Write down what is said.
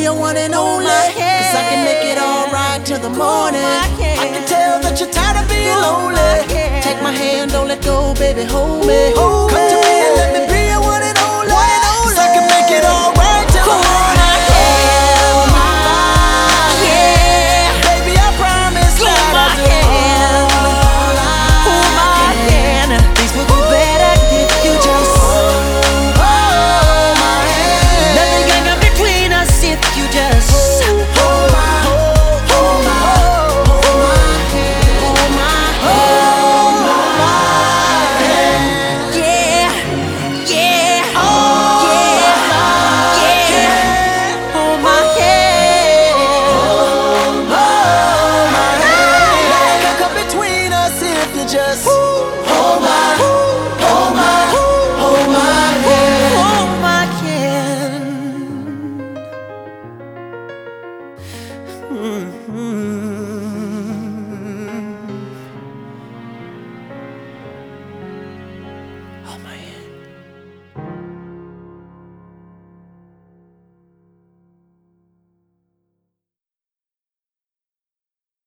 your one and only. Cause I can make it alright till the morning. I can tell that you're tired of being lonely. Take my hand, don't let go, baby, hold me. Come to me and let me be your one and only. Cause I can make it alright till the morning. Baby, I promise that I do. Things would be better if you just hold my hand. Nothing can come between us if you just hold my hand. Hold my hand. Yeah, yeah, oh yeah, yeah. Hold my hand. Hold my hand. Nothing can come between us if you just hold my hand. Hold my hand.